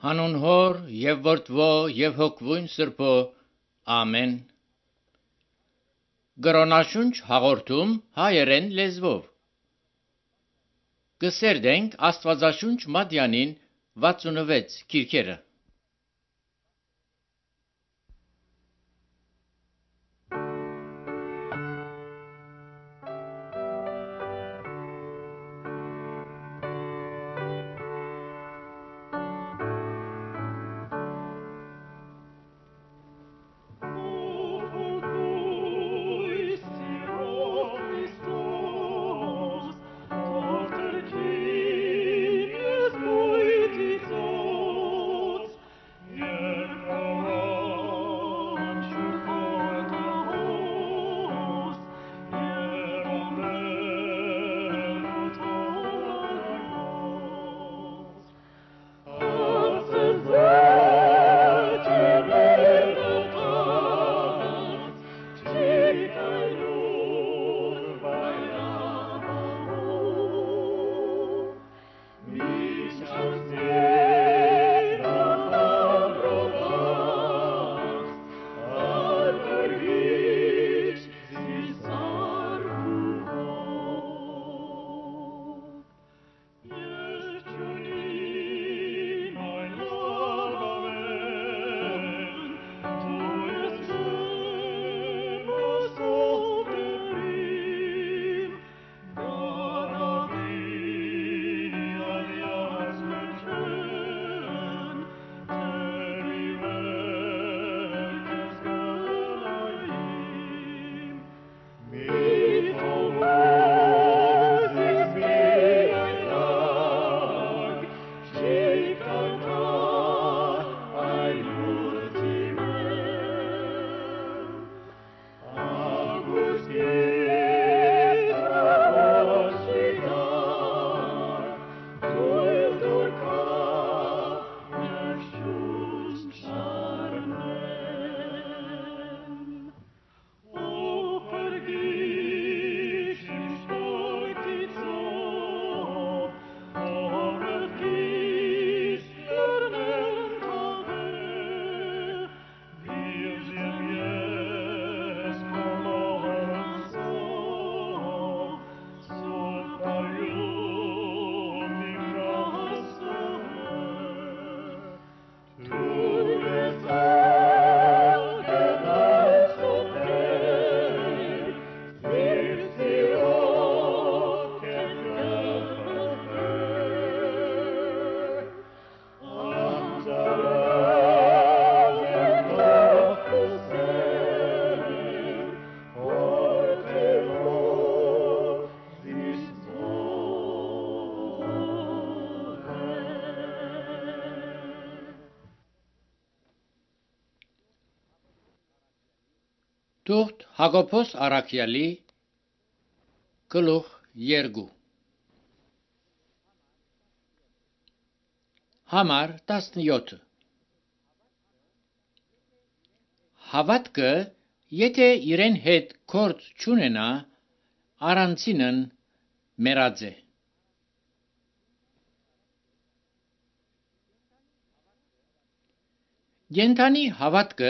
Հանուն Հոր եւ Որդվո եւ Հոգվույն Սրբո, ամեն։ Գրոնաշունչ հաղորդում հայերեն լեզվով։ Կսերդենք Աստվածաշունչ Մատյանին 66 քիրքերը։ Թուղթ Հակոբոս Առաքյալի գլուխ 2 Համար 17 Հավատքը, եթե իրեն հետ կորց չունենա, առանցինն մեռած է։ Կենդանի հավատքը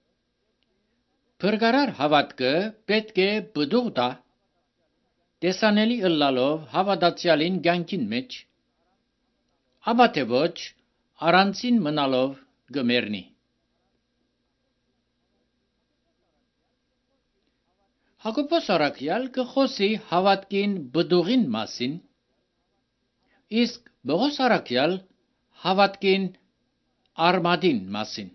Փրկարար հավատքը պետք է բդուղ տա, տեսանելի ըլլալով հավատացյալին կյանքին մեջ, ապա թե ոչ առանցին մնալով գմերնի։ Հակոբոս Առաքյալ կխոսի հավատքին բդուղին մասին, իսկ Պողոս Առաքյալ հավատքին արմատին մասին։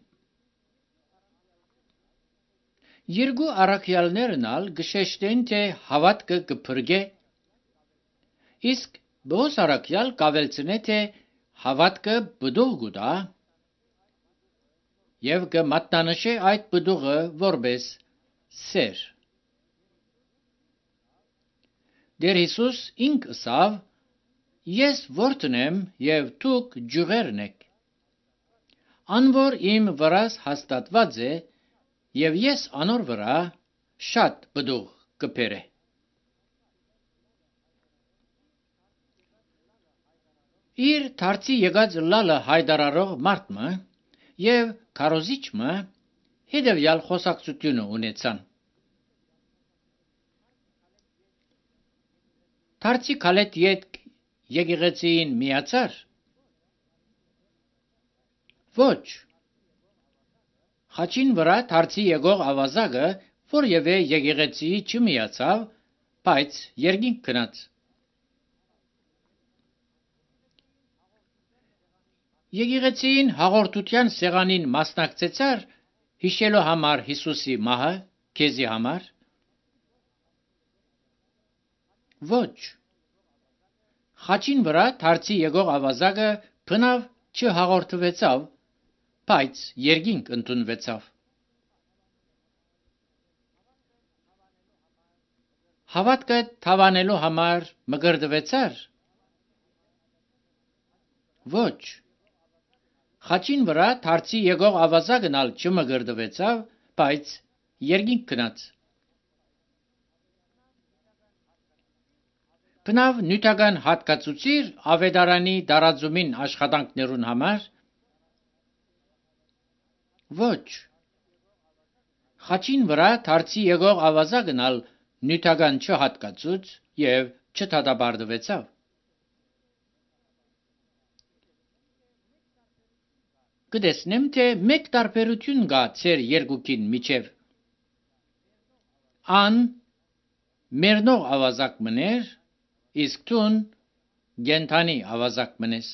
Երկու առաքյալներն ալ գշեշտեն, թե հավատքը կփրկե, իսկ Պողոս Առաքյալ կավելցնե, թե հավատքը բդուղ կտա եւ կմատնանշե այդ բդուղը որպես սեր։ Դեր Հիսուս ինք ըսավ. Ես որդն եմ եւ դուք ջուղերն եք։ Անոր իմ վրաս հաստատված է եւ ես անոր վրա շատ բդուղ կբերե։ իր դարձի եկած լալը հայտարարող մարդը եւ քարոզիչը հետևյալ խոսակցությունը ունեցան. Դարձի քալետ յետ եկեղեցին միացար. Ոչ. Խաչին վրա դարձի եկող ավազակը որևէ եկեղեցի չմիացավ, բայց երկինք գնաց. Եկեղեցին հաղորդության սեղանին մասնակցեցար հիշելու համար Հիսուսի մահը քեզի համար. Ոչ. Խաչին վրա դարձի եկող ավազակը բնավ չհաղորդվեցավ, բայց երկինք ընդունվեցավ. Հավատքը թավանելու համար մգրդվեցար. Ոչ. Խաչին վրա դարձի եկող ավազակն ալ չմգրդվեցավ, բայց երկինք գնաց. Բնավ նյութական հատկացուցիր ավետարանի դարաձումին աշխատանքներուն համար. Ոչ. Խաչին վրա դարձի եկող ավազակն ալ նյութական չհատկացուց եւ չդատապարտվեցավ. Կտեսնեմ, թե մեկ տարբերություն կա ծեր երկուքին միջև. Ան մերնող ավազակ մներ, իսկ տուն գենթանի ավազակ մնես.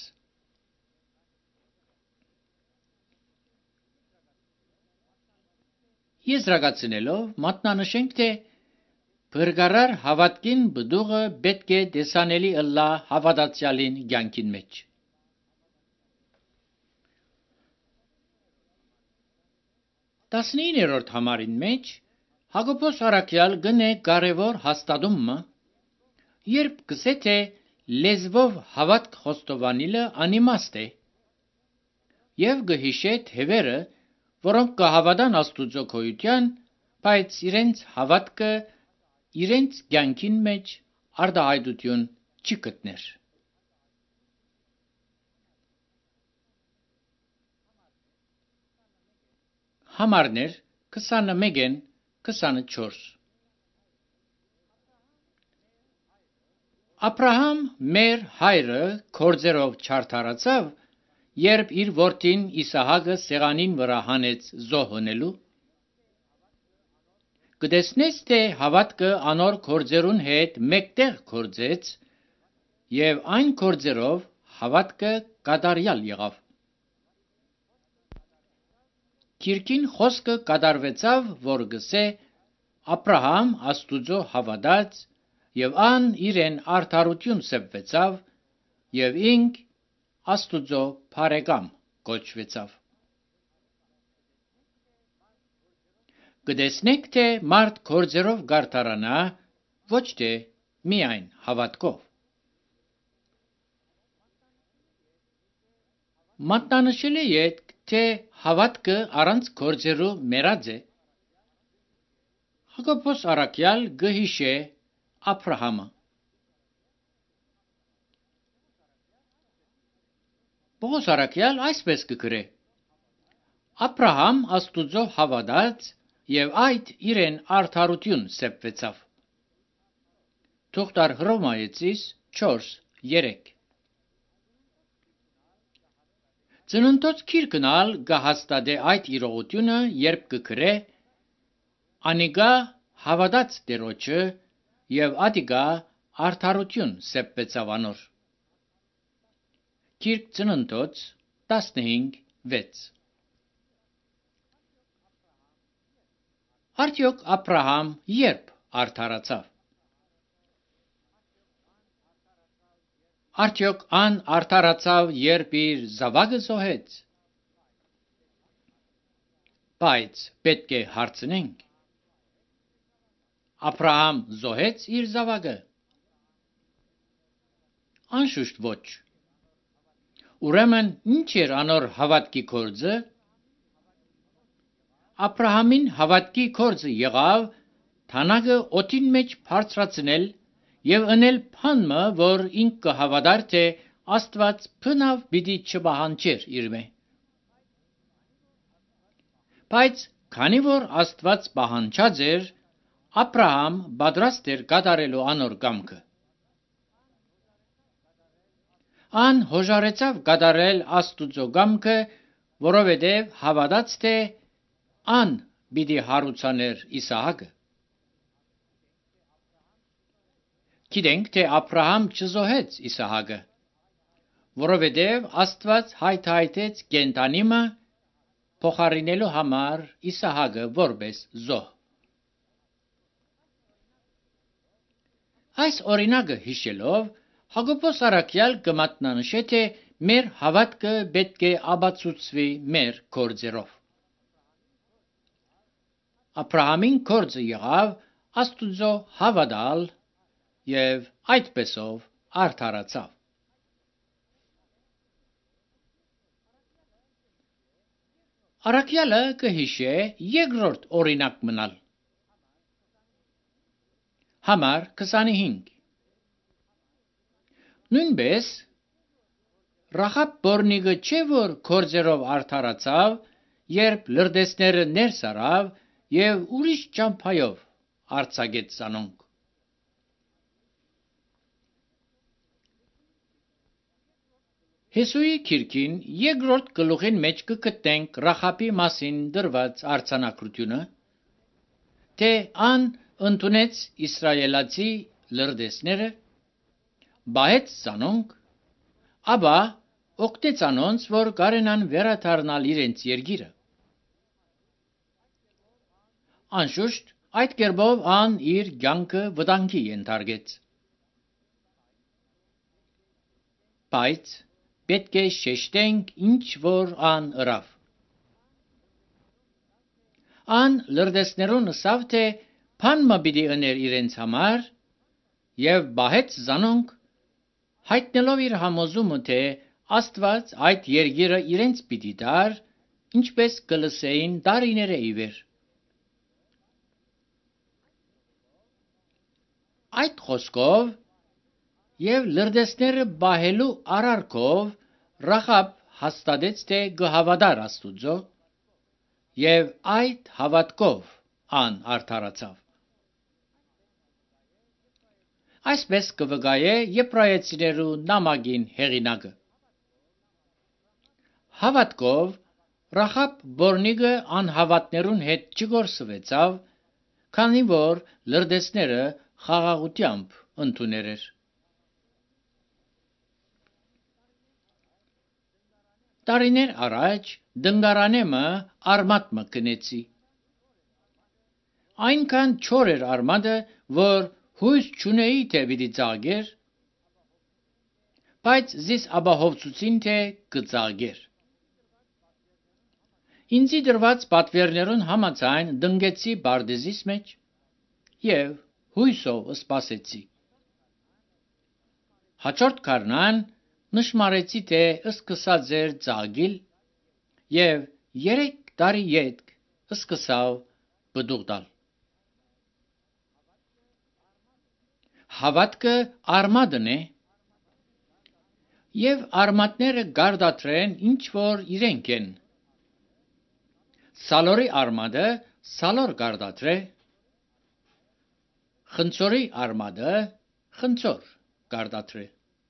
Եզրակացնելով մատնանշենք, թե բրգարար հավատքին բդուղը պետք է տեսանելի ըլլա հավատացյալին կյանքին մեջ. 19-րդ համարին մեջ Հակոբոս Արաքյալ գնե կարևոր հաստատումը, երբ գսե թե լեզվով հավատք խոստովանիլը անիմաստ է, եւ գհիշե թևերը, որոնք կհավատան Աստուծո գոյության, բայց իրենց հավատքը իրենց կյանքին մեջ արտահայտություն չի գտներ. Համարներ 21-ն 24 Աբրահամ մեր հայրը կորձերով չարդարացավ, երբ իր որդին Իսահակը սեղանին վրա հանեց զոհոնելու. կտեսնես, թե հավատքը անոր կորձերուն հետ մեկտեղ կորձեց, եւ այն կորձերով հավատքը կատարյալ եղավ. Քիրքին խոսքը կատարվեցավ, որ գսե Աբրահամ Աստուծո հավատաց, եւ ան իրեն արդարություն սեպվեցավ, եւ ինք Աստուծո բարեկամ կոչվեցավ. Կտեսնեք, թե մարդ կորձերով գարտարանա, ոչ թե միայն հավատքով. Մատնանշել է, թե հավատքը առանց կորձերու մերած է. Հակոբոս Արաքյալ գհիշե Աբրահամը. Պողոս Արաքյալ այսպես կգրե. Աբրահամ Աստուծո հավատաց եւ այդ իրեն արդարություն սեպվեցավ. Թուղթար Հռոմայեցիս 4:3 Ծննդոց քիրքն ալ կհաստատե այդ իրողությունը, երբ կգրե անիկա հավատաց Տերոջը եւ ադիկա արդարություն սեպվեցավ անոր. Քիրք Ծննդոց 15:6 Արդյոք Աբրահամ երբ արդարացավ? Արդյոք ան արդարացավ, երբ իր զավակը զոհեց? Բայց պետք է հարցնենք. Աբրահամ զոհեց իր զավակը? Անշուշտ ոչ. Ուրեմն ինչ էր անոր հավատքի կորձը? Աբրահամին հավատքի կորձը եղավ թանագը օդին մեջ բարձրացնել եւ ընել փանմը, որ ինք կհավատար, թե Աստված փնավ պիտի չբահանջեր իրմե։ Բայց քանի որ Աստված բահանջած էր, Աբրահամ պատրաստ էր կատարելու անոր կամքը։ Ան հոժարեցավ կատարել Աստուծո կամքը, որովհետև հավատաց թե ան պիտի հարուցաներ Իսահակը։ Գիտենք, թե Աբրահամ չզոհեց Իսահակը, որովհետև Աստված հայթայթեց կենդանիմը փոխարինելու համար Իսահակը որպես զոհ։ Այս օրինակը հիշելով Հակոբոս առաքյալ կմատնանշե, թե մեր հավատքը պետք է ապացուցվի մեր գործերով։ Աբրահամին գործը եղավ Աստուծո հավատալ եւ այդպեսով արդարացավ։ Առաքյալը կհիշե երկրորդ օրինակ մնալ։ Համար 25։ Նույնպես Ռախաբ բորնիկը չէ որ գործերով արդարացավ, երբ լրտեսները ներս արավ եւ ուրիշ ճամփայով արձակեց ցանոնք։ Հեսուի քիրքին երկրորդ գլուխին մեջ կգտնենք Ռախաբի մասին դրված արձանագրությունը, թե ան ընդունեց իսրայելացի լրտեսները, բահեց ցանոնք, ապա օգտեց անոնց, որ կարենան վերադառնալ իրենց երկիրը։ Անշուշտ, այդ կերպով ան իր կյանքը վտանգի ենթարկեց։ Բայց պետք է շեշտենք ինչ որ ան ըրավ։ Ան լրտեսներուն ասավ, թե փանմը պիտի ըներ իրենց համար եւ բահեց զանոնք, հայտնելով իր համոզումը, թե Աստված այդ երկիրը իրենց պիտի տար, ինչպես կլսեին տարիները ի վեր։ Այդ խոսքով եւ լրտեսները բահելու արարքով Ռախաբ հաստատեց, թե կհավատար Աստուծո, եւ այդ հավատքով ան արդարացավ։ Այսպես կվկայե Եբրայեցիներու նամակին հեղինակը։ Հավատքով Ռախաբ բորնիկը անհավատներուն հետ չգործվեցավ, քանի որ լրտեսները խաղաղությամբ ընդուներ էր։ Տարիներ առաջ դնգարանեմը արմատ մկնեցի։ Այնքան չոր էր արմատը, որ հույս չունեի, թե պիտի ծաղեր, բայց զիս ապահովցուցին, թե կծաղեր։ Ինձի դրված պատվերներուն համաձայն դնգեցի բարձիս մեջ եւ հույսով սպասեցի։ Հաջորդ քարնան նշմարեցի, թե սկսած էր ծաղկիլ եւ 3 տարի յետք սկսավ բդուղ տալ։ Հավատքը արմատն է, եւ արմատները գարդատրեն ինչ որ իրենք են։ Սալորի արմատը սալոր գարդատրե, խնձորի արմատը խնձոր գարդատրե։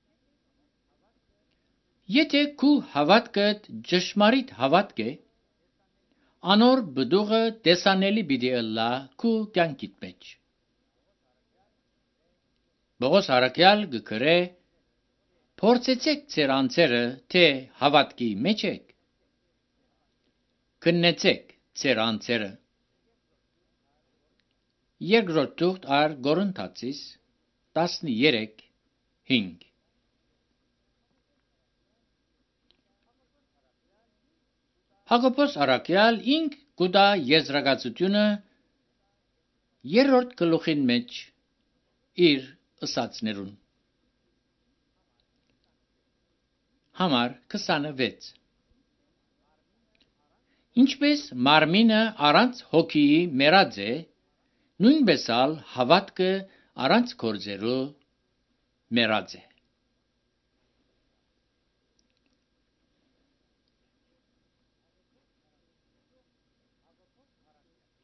Եթե քու հավատքդ ճշմարիտ հավատք է, անոր բդուղը տեսանելի պիտի ըլլա քու կյանքիդ մեջ։ Պողոս առաքյալ գկրե. փորձեցեք ձեր անձերը, թե հավատքի մեջ եք։ Քննեցեք ձեր անձերը։ Երկրորդ թուղթ առ Կորինթացիս 13:5։ Հակոբոս առաքյալ ինք գուտա եզրակացությունը երրորդ գլուխին մեջ իր ըսածներուն։ Համար 26։ Ինչպես մարմինը առանց հոգիի մեռած է, նույնպես ալ հավատքը առանց գործերու մեռած է։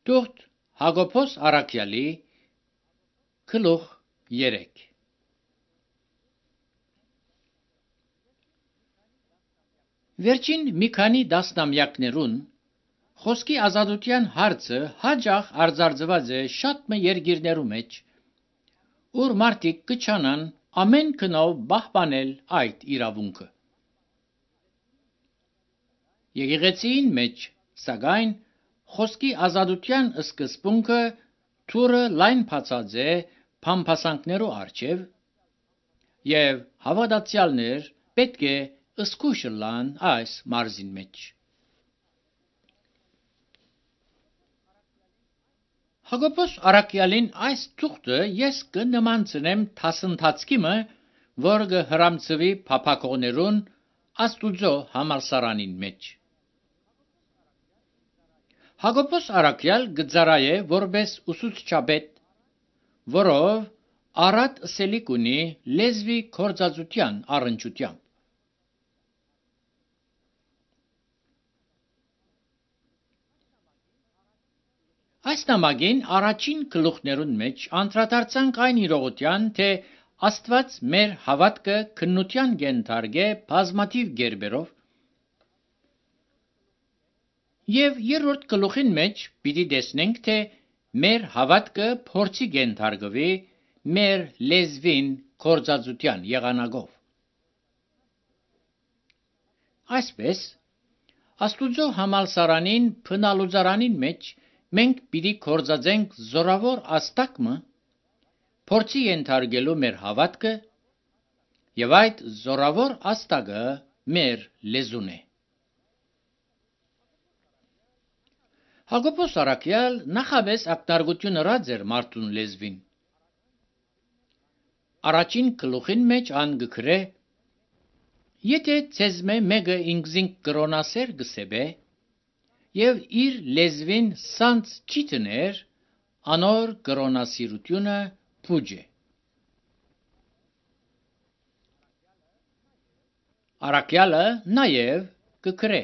Թուղթ Հակոբոս Առաքյալի գլուխ 3 Վերջին մի քանի տասնամյակներուն խոսքի ազատության հարցը հաճախ արձարծված է շատ երկիրներու մեջ, ուր մարդիկ կչանան ամեն գնով պահպանել այդ իրավունքը։ Եկեղեցին մեջ, սակայն, խոսքի ազատության սկզբունքը թուրը լայն բացած է փամփասանքներու առջև, եւ հավատացյալներ պետք է զգույշ լան այս մարզին մեջ։ Հակոբոս Առաքյալին այս թուղթը ես կնմանցնեմ դասընթացքիմը, որ կհրամցվի փափակողներուն Աստուծո համալսարանին մեջ։ Հակոբոս Առաքյալ գծարայ է որպես ուսուցչապետ, որով առատ ըսելիք ունի լեզվի գործածության առնչությամբ։ Այս նամակին առաջին գլուխներուն մեջ անդրադարձանք այն իրողության, թե Աստված մեր հավատքը քննության կենթարկե բազմաթիվ կերպերով, եւ երրորդ գլուխին մեջ պիտի տեսնենք, թե մեր հավատքը փորձի կենթարկվի մեր լեզվին գործածության եղանակով։ Այսպես, Աստուծո համալսարանին փնալուծարանին մեջ մենք պիտի գործածենք զորավոր աստակմը, փորձի ենթարկելու մեր հավատքը, եւ այդ զորավոր աստակը մեր լեզուն է։ Հակոբոս Առաքյալ նախաբես ակնարկություն ըրած էր մարդուն լեզվին։ Առաջին գլուխին մեջ ան գկրե. Եթե ցեզմե մեկը ինքզինք կրոնասեր գսեբե, եւ իր լեզվին սանց չի տներ, անոր կրոնասիրությունը փուջ է։ Առաքյալը նաեւ կգրե.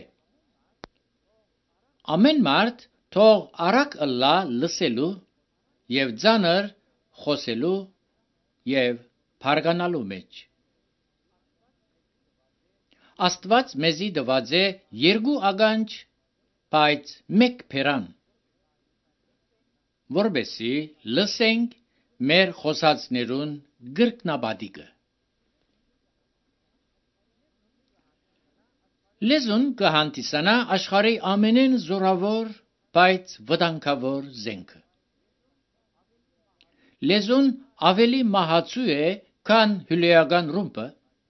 Ամեն մարդ թող արագ ըլլա լսելու եւ ծանր խոսելու եւ բարգանալու մեջ։ Աստված մեզի տված է երկու ականջ, բայց մեկ բերան, որբեսի լսենք մեր խոսածներուն գրկնաբադիկը։ Լեզուն կհանդիսանա աշխարհի ամենեն զորավոր, բայց վտանգավոր զենքը։ Լեզուն ավելի մահացու է, քան հյուրեական ռումբը,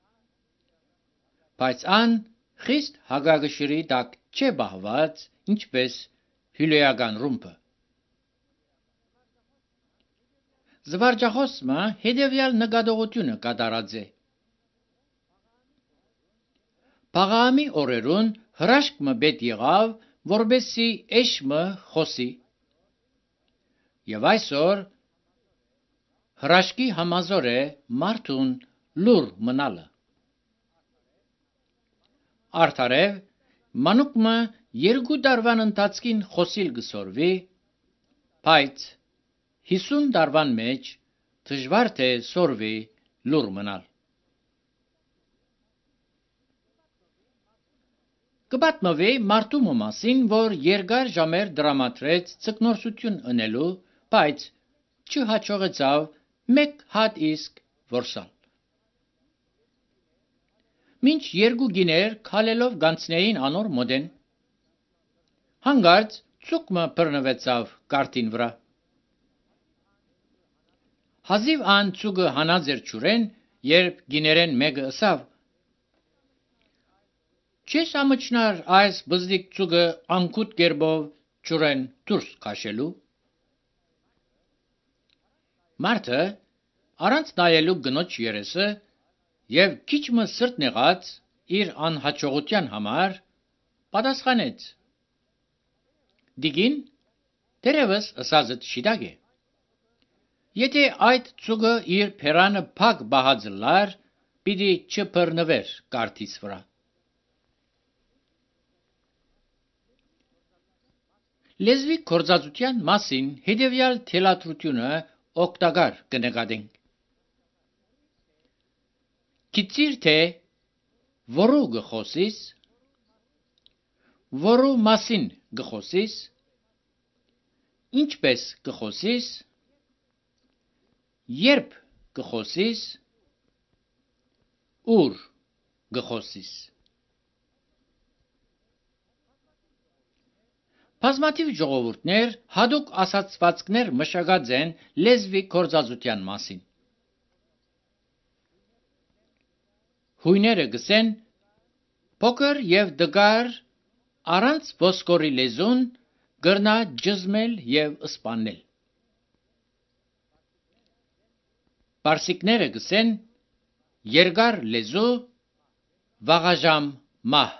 բայց ան խիստ հագագշրի տակ չէ բահված, ինչպես հյուրեական ռումբը։ Զվարճախոսը հետևյալ նկատողությունը կատարած է. Փաղամի օրերուն հրաշքը պետք եղավ, որբեսի էշմը խոսի, եւ այսօր հրաշքի համազոր է մարդուն լուր մնալը։ Արդարև, մանուկը 2 տարվան ընթացքին խոսիլ գսորվի, բայց 50 տարվան մեջ դժվար թե սորվի լուր մնալ։ Կպատմվի մարդու մասին, որ երկար ժամեր դրամատրեց ցկնորսություն ընելու, բայց չհաջողեցավ մեկ հատ իսկ որսալ։ Մինչ 2 գիներ քալելով գանցնեին անոր մոդեն, հանգարց ծուկմը բռնվեցավ կարտին վրա։ Հազիվ ան ծուկը հանած էր ջուրեն, երբ գիներեն մեկը ըսավ. Չես ամճնար այս բզդիկ ծուկը անկուտ կերպով ջուրեն դուրս քաշելու։ Մարդը առանց նայելու գնոջ երեսը եւ քիչմը սրտ նեղած իր անհաջողության համար պատասխանեց. Դիգին, դերևս ըսածը շիտակ է։ Եթե այդ ծուկը իր փերանը փակ բահած լար, պիտի չբռնվեր կարտից վրա։ Լեզվի կորզածության մասին հետևյալ թելադրությունը օգտակար կնկատենք։ Գիտիր թե որու գխոսիս, որու մասին գխոսիս, ինչպես գխոսիս, երբ գխոսիս, ուր գխոսիս։ Բազմաթիվ ժողովուրդներ հadoop ասացվածքներ մշակած են լեզվի կորզածության մասին։ Հույները գսեն փոքր եւ դգար առանց ոսկորի լեզուն գրնա ջզմել եւ սպանել։ Պարսիկները գսեն երկար լեզու վաղաժամ մահ։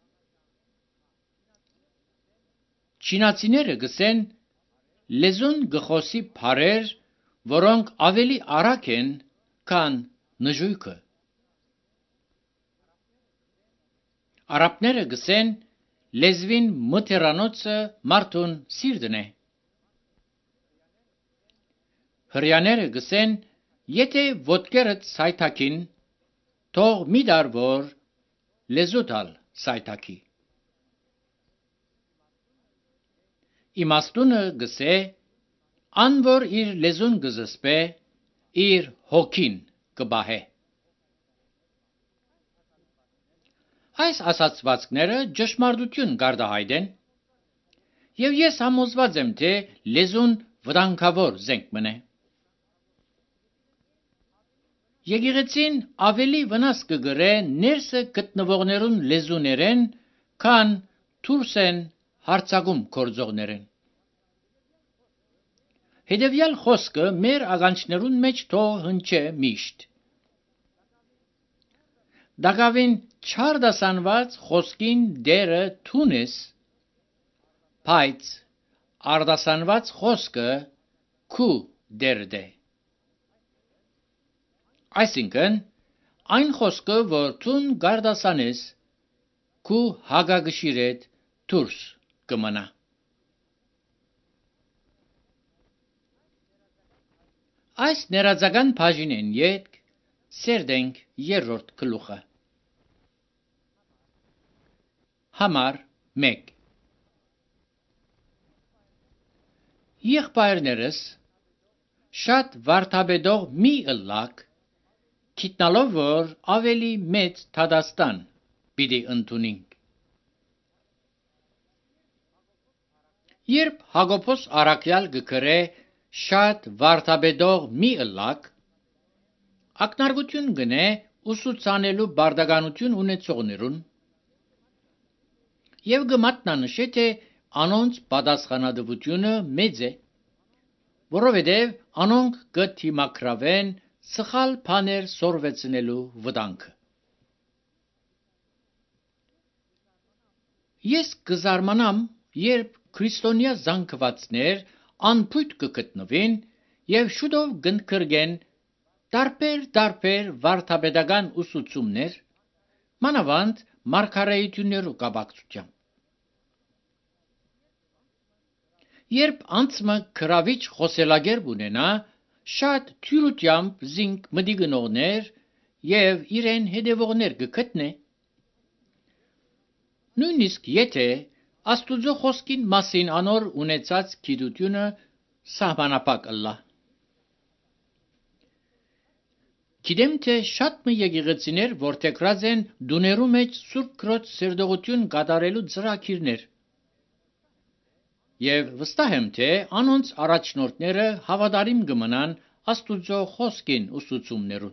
Չինացիները գսեն լեզուն գխոսի բառեր, որոնք ավելի արագ են, քան նժույգը։ Արաբները գսեն լեզվին մթերանոցը մարդուն սիրտն է։ Հրեաները գսեն եթե ոտքերդ սայթաքին, թող մի դար որ լեզուտալ սայթաքի։ Իմաստունը գսե ան որ իր լեզուն գզսպե, իր հոգին կբահե։ Այս ասացվածքները ճշմարտություն գարդահայտեն, եւ ես համոզված եմ, թե լեզուն վտանգավոր զենք մնե։ Եկեղեցին ավելի վնաս կգրե ներսը գտնվողներուն լեզուներեն, քան դուրսեն հարցակում կորձողներեն։ Հետևյալ խոսքը մեր աղանջներուն մեջ թող հնչե միշտ։ Դակավին չարդասանված խոսքին դերը թունես, բայց արդասանված խոսքը քու դերդ է։ Այսինքն, այն խոսքը, որ թուն գարդասանես, քու հագագշիրեդ դուրս կմնա։ Այս ներածական բաժինեն յետք սերդենք երրորդ գլուխը։ Համար 1 Եղբայրներս շատ վարդապետող մի ըլլակ, գիտնալով որ ավելի մեծ թադաստան պիտի ընդունենք։ Երբ Հակոբոս առաքյալ գկրե շատ վարդապետող մի ըլլակ, ակնարկություն գնե ուսուցանելու բարդականություն ունեցողներուն եւ գմատնանշե թե անոնց պատասխանատվությունը մեծ է, որովհետեւ անոնք կթիմակրավեն սխալ բաներ սորվեցնելու վտանգը։ Ես կզարմանամ, երբ քրիստոնյա զանգվածներ անփույթ կգտնվին եւ շուտով կընկրգեն տարբեր վարդապետական ուսուցումներ, մանավանդ մարգարեություններու կապակցությամբ։ Երբ անցմը գրավիչ խոսելագերբ ունենա, շատ թյուրությամբ զինք մտի գնողներ եւ իրեն հետևողներ կգտնե, նույնիսկ եթե Աստուծո խոսքին մասին անոր ունեցած գիտությունը սահմանապակ ըլլա։ Գիտեմ, թե շատ մը եկեղեցիներ որդեգրած են դուներու մեջ Սուրբ Քրոջ սերտողություն կատարելու ծրագիրներ։ Եվ վստահ եմ, թե անոնց առաջնորդները հավատարիմ կմնան Աստուծո խոսքին ուսուցումներուն։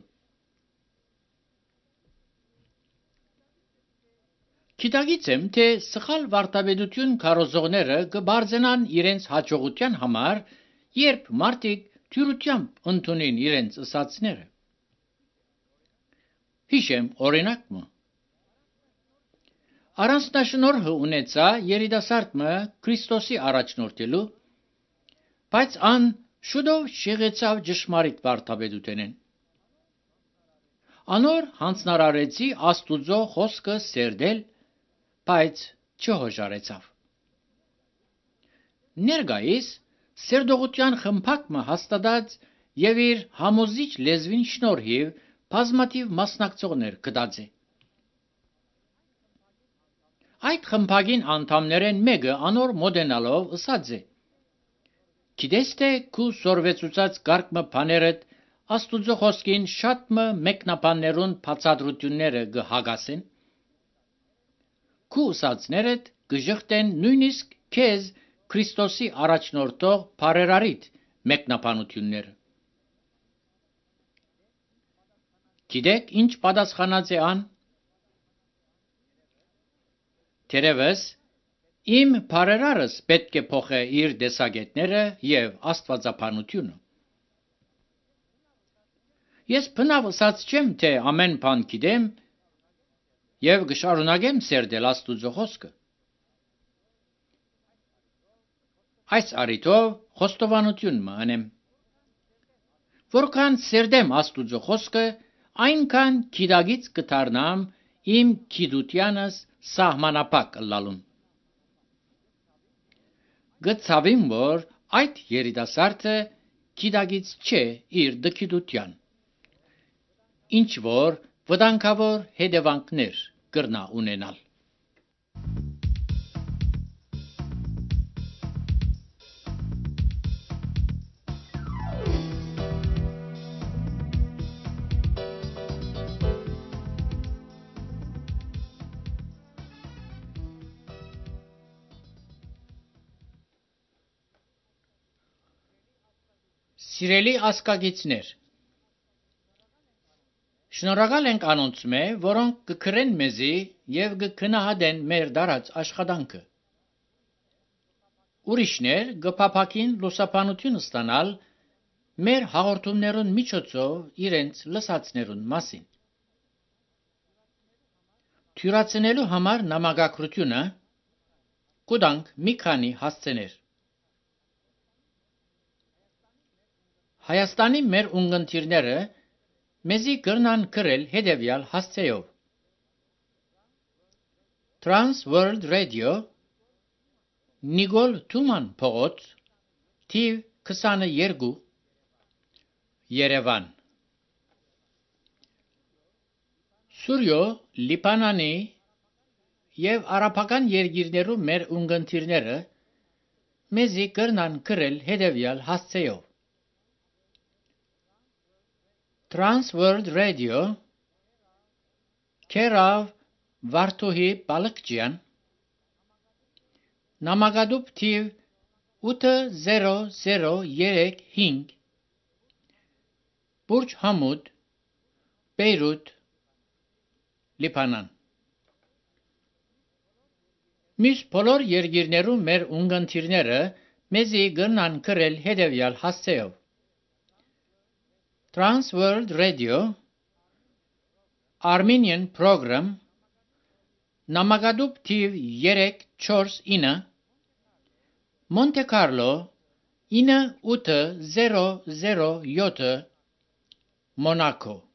Գիտակից եմ, թե սխալ վարդապետություն քարոզողները կբարձենան իրենց հաջողության համար, երբ մարդիկ թյուրությամբ ընդունին իրենց ըսածները։ Հիշեմ օրինակը։ Առանձնաշնորհը ունեցա երիտասարդը Քրիստոսի առաջնորդելու, բայց ան շուտով շեղեցավ ճշմարիտ վարդապետութենեն։ Անոր հանձնարարեցի Աստուծո խոսքը սերդել, բայց չհոժարեցավ։ Ներկայիս սերդողության խմբակը հաստատած եւ իր համոզիչ լեզվին շնորհիվ բազմաթիվ մասնակցողներ գտած է։ Այդ խմբակին անդամներեն մեկը անոր մոդենալով ըսած է. «Գիտես թե քու սորվեցուցած կարգը բաներդ Աստուծո խոսքին շատ մեկնաբաններուն բացատրությունները կհագասեն։ Քու ուսածներդ կժխտեն նույնիսկ քեզ Քրիստոսի առաջնորդող բարերարիտ մեկնաբանությունները։ Գիտեք ինչ պատասխանած է ան։ Թերևս իմ բարերարս պետք է փոխե իր դեսագետները եւ աստվածաբանությունը։ Ես բնավ ըսած չեմ, թե ամեն բան գիտեմ եւ կշարունակեմ սերդել Աստուծո խոսքը։ Այս առիթով խոստովանություն մընեմ։ Որքան սերդեմ Աստուծո խոսքը, այնքան գիտագից կդառնամ իմ գիտությանս սահմանապակ ըլլալուն։ Գծավիմ, որ այդ երիտասարդը գիտագից չէ իր դգիտության, ինչ որ վտանգավոր հետևանքներ կրնա ունենալ։ Սիրելի ասկագիցներ, շնորհակալ ենք անոնցմե, որոնք կգրեն մեզի եւ կգնահատեն մեր դարած աշխատանքը։ Ուրիշներ կփափակին լուսաբանություն ստանալ մեր հաղորդումներուն միջոցով իրենց լսածներուն մասին։ Թյուրացնելու համար նամակագրությունը կուտանք մի քանի հասցեներ։ Հայաստանի մեր ունգընտիրները մեզի կրնան գրել հետևյալ հասցեով. Trans World Radio, Նիկոլ Թուման փողոց, թիվ 22, Երևան։ Սուրյո, Լիբանանի եւ արաբական երկիրներու մեր ունգընտիրները մեզի կրնան գրել հետևյալ հասցեով. Trans World Radio, Քերավ Վարդուհի Բալկջյան, Նամակադուբ թիվ 8035, Բուրջ Համուդ, Բեյրութ, Լիբանան։ Մյուս բոլոր երկիրներու մեր ունգընտիրները մեզի կրնան գրել հետևյալ հասցեով. Trans World Radio, Armenian Program, Նամակադուբ թիվ 349, Monte Carlo 9807, Monaco։